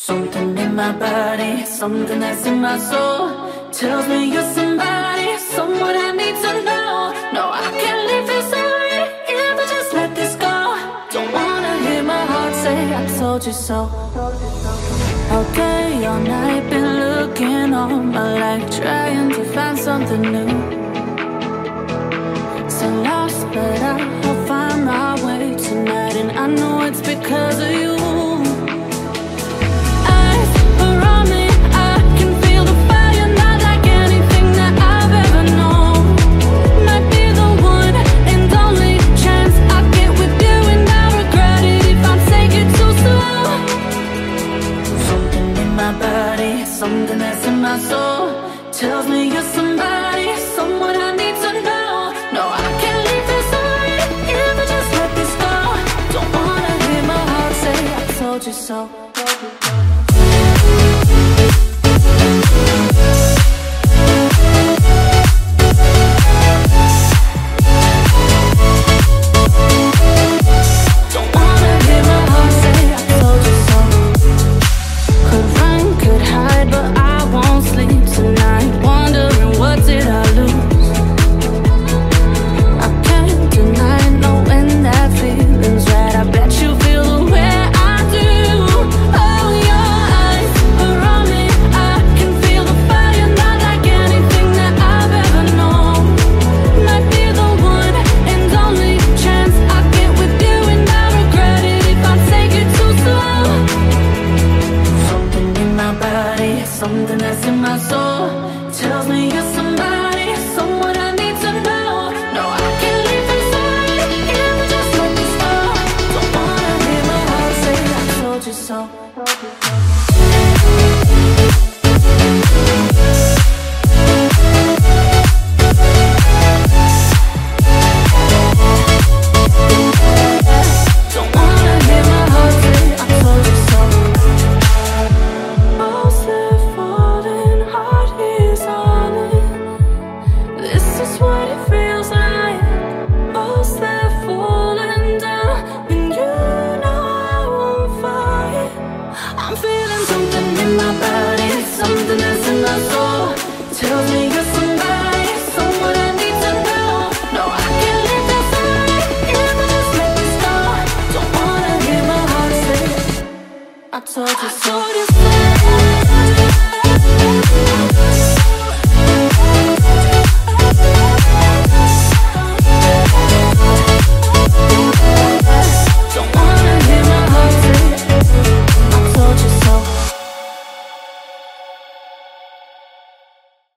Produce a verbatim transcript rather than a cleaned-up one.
Something in my body, something that's in my soul tells me you're somebody, someone I need to know. No, I can't leave this already if I just let this go. Don't wanna hear my heart say I told you so. Okay, all night been looking all my life, trying to find something new. So lost, but I'll find my way tonight, and I know it's because of you. Something that's in my soul tells me you're somebody, someone I need to know. No, I can't leave this already if I just let this go. Don't wanna hear my heart say I told you so. Something that's in my soul tells me you're somebody, someone I need to know. No, I can't leave this already if I just let this go. Don't wanna hear my heart say I told you so. Something that's in my soul tells me you're somebody, someone I need to know. No, I can't leave this already if I just let this go. Don't wanna hear my heart say I told you so.